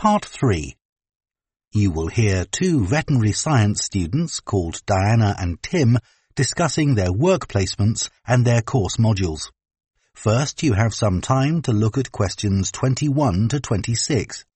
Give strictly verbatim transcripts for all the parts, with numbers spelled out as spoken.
Part three. You will hear two veterinary science students called Diana and Tim discussing their work placements and their course modules. First, you have some time to look at questions twenty-one to twenty-six.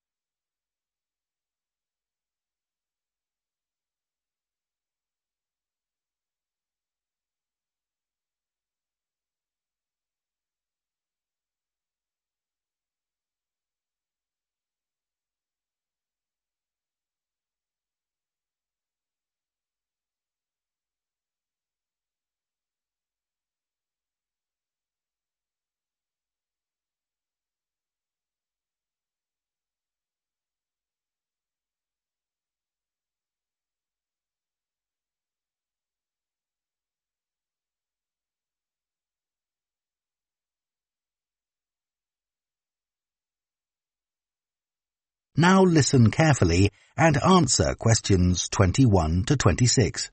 Now listen carefully and answer questions twenty-one to twenty-six.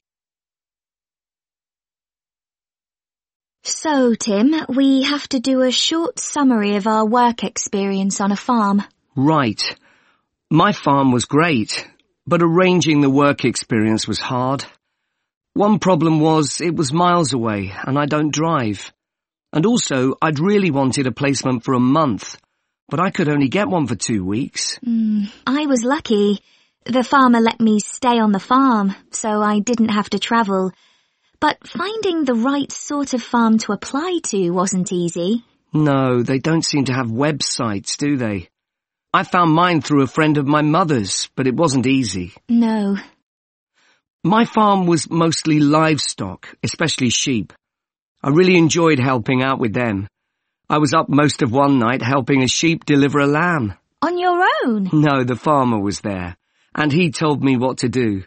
So, Tim, we have to do a short summary of our work experience on a farm. Right. My farm was great, but arranging the work experience was hard. One problem was it was miles away and I don't drive. And also, I'd really wanted a placement for a month, but I could only get one for two weeks. Mm, I was lucky. The farmer let me stay on the farm, so I didn't have to travel. But finding the right sort of farm to apply to wasn't easy. No, they don't seem to have websites, do they? I found mine through a friend of my mother's, but it wasn't easy. No. My farm was mostly livestock, especially sheep. I really enjoyed helping out with them. I was up most of one night helping a sheep deliver a lamb. On your own? No, the farmer was there, and he told me what to do.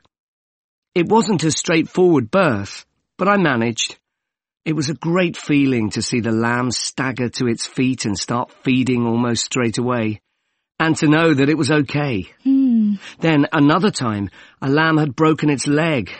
It wasn't a straightforward birth, but I managed. It was a great feeling to see the lamb stagger to its feet and start feeding almost straight away, and to know that it was okay. Hmm. Then another time, a lamb had broken its leg,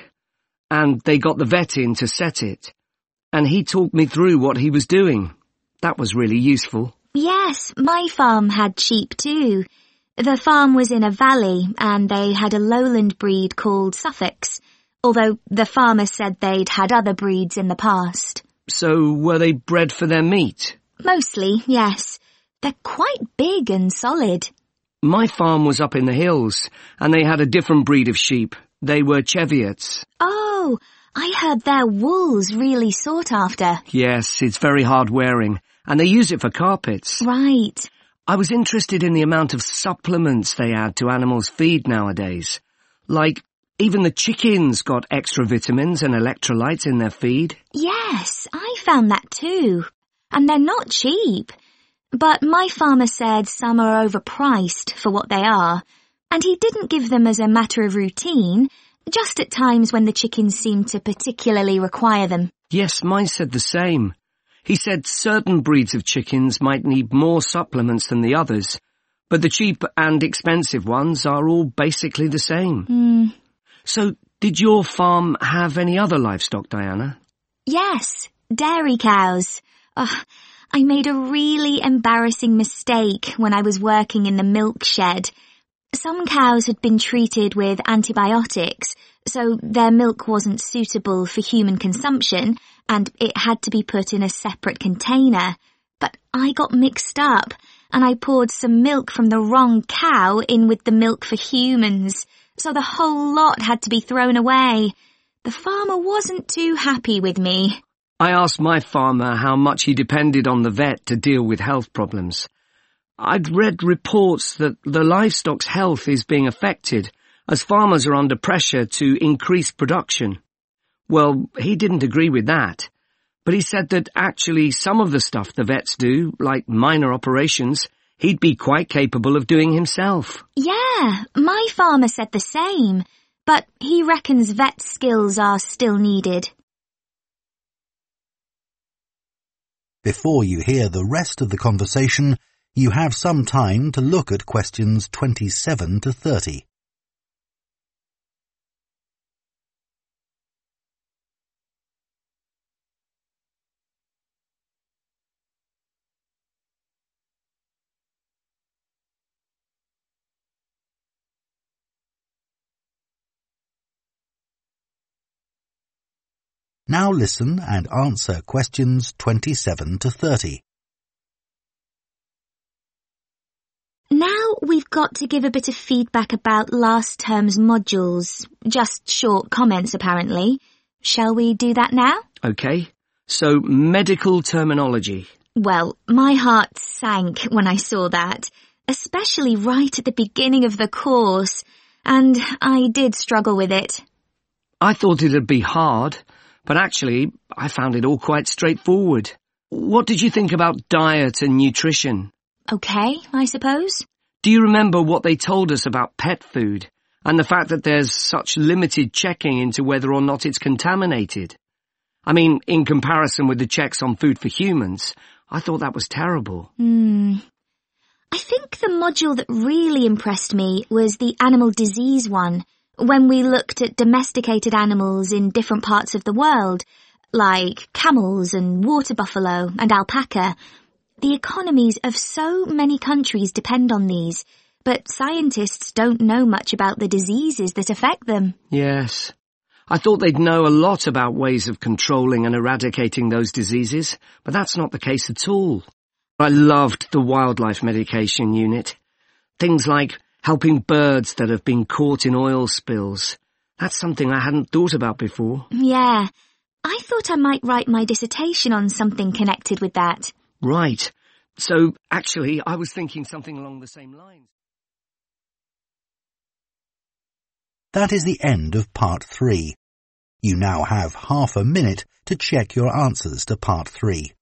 and they got the vet in to set it, and he talked me through what he was doing. That was really useful. Yes, my farm had sheep too. The farm was in a valley and they had a lowland breed called Suffolks, although the farmer said they'd had other breeds in the past. So were they bred for their meat? Mostly, yes. They're quite big and solid. My farm was up in the hills and they had a different breed of sheep. They were Cheviots. Oh, I heard their wool's really sought after. Yes, it's very hard wearing. And they use it for carpets. Right. I was interested in the amount of supplements they add to animals' feed nowadays. Like, even the chickens got extra vitamins and electrolytes in their feed. Yes, I found that too. And they're not cheap. But my farmer said some are overpriced for what they are. And he didn't give them as a matter of routine, just at times when the chickens seemed to particularly require them. Yes, mine said the same. He said certain breeds of chickens might need more supplements than the others, but the cheap and expensive ones are all basically the same. Mm. So, did your farm have any other livestock, Diana? Yes, dairy cows. Oh, I made a really embarrassing mistake when I was working in the milk shed. Some cows had been treated with antibiotics, so their milk wasn't suitable for human consumption, and it had to be put in a separate container. But I got mixed up, and I poured some milk from the wrong cow in with the milk for humans, so the whole lot had to be thrown away. The farmer wasn't too happy with me. I asked my farmer how much he depended on the vet to deal with health problems. I'd read reports that the livestock's health is being affected as farmers are under pressure to increase production. Well, he didn't agree with that, but he said that actually some of the stuff the vets do, like minor operations, he'd be quite capable of doing himself. Yeah, my farmer said the same, but he reckons vet skills are still needed. Before you hear the rest of the conversation, you have some time to look at questions twenty-seven to thirty. Now listen and answer questions twenty-seven to thirty. Now we've got to give a bit of feedback about last term's modules. Just short comments, apparently. Shall we do that now? OK. So, medical terminology. Well, my heart sank when I saw that, especially right at the beginning of the course, and I did struggle with it. I thought it'd be hard, but actually, I found it all quite straightforward. What did you think about diet and nutrition? OK, I suppose. Do you remember what they told us about pet food and the fact that there's such limited checking into whether or not it's contaminated? I mean, in comparison with the checks on food for humans, I thought that was terrible. Hmm. I think the module that really impressed me was the animal disease one, when we looked at domesticated animals in different parts of the world, like camels and water buffalo and alpaca. The economies of so many countries depend on these, but scientists don't know much about the diseases that affect them. Yes. I thought they'd know a lot about ways of controlling and eradicating those diseases, but that's not the case at all. I loved the wildlife medication unit. Things like helping birds that have been caught in oil spills. That's something I hadn't thought about before. Yeah. I thought I might write my dissertation on something connected with that. Right. So, actually, I was thinking something along the same lines. That is the end of part three. You now have half a minute to check your answers to part three.